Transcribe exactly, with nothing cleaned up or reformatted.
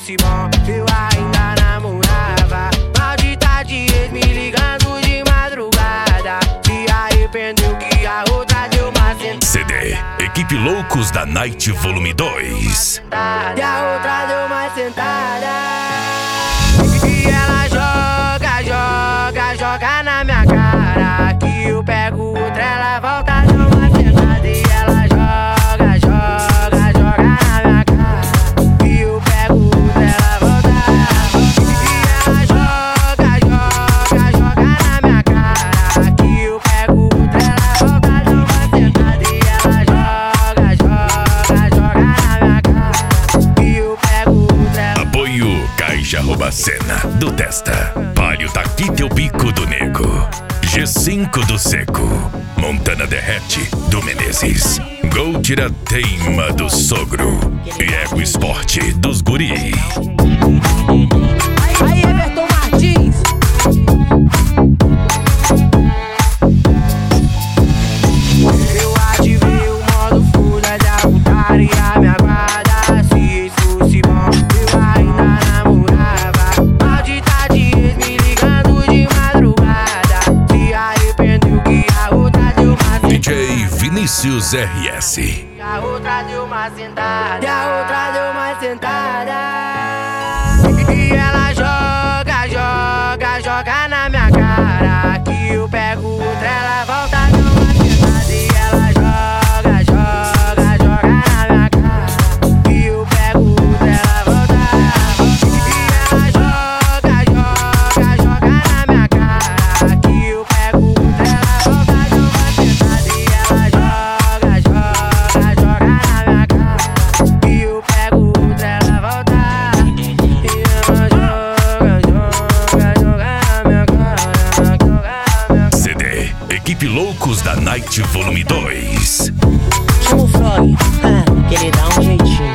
fosse bom, eu ainda namorava. Maldita de ex me ligando de madrugada. Se arrependeu que a outra deu uma sentada. C D Equipe Loucos da Night Volume dois. E a outra deu uma sentada. E ela joga, joga, joga na minha cara. Que eu pego outra, ela volta, dá uma sentada. E ela joga, joga, joga na minha cara. Que eu pego outra, ela volta. E ela joga, joga, joga na minha cara. Que eu pego outra, ela volta, dá uma sentada. E ela joga, joga, joga na minha cara. Que eu pego outra, ela... Apoio Caixa Rouba Cena do Testa. Palio Taqui Teu Bico do Nego. G cinco do Seco. Montana Derrete do Menezes. Gol Tira Teima do Sogro. E Ego Esporte dos Guri. Aí, Everton Martins. Eu ativei o modo fúria da putaria, me aguarda. Se isso fosse bom, eu ainda namorava. Maldita de ex me ligando de madrugada. Se arrependeu que a outra deu uma sentada. D J Vinícius R S. E a outra deu uma sentada. E a outra deu uma sentada. E ela joga, joga, joga na minha cara. Que eu pego outra, ela volta, dá uma sentada. E ela joga, joga, joga na minha cara. Que eu pego outra, ela volta. E ela joga, joga, joga na minha cara. Que eu pego outra, ela volta, dá uma sentada. E ela joga, joga, joga na minha cara. Que eu pego outra, ela volta. E ela joga, joga, joga na minha cara. Joga na minha... C D Equipe Loucos da Night Volume dois. Chama o Frog, ah, que ele dá um jeitinho.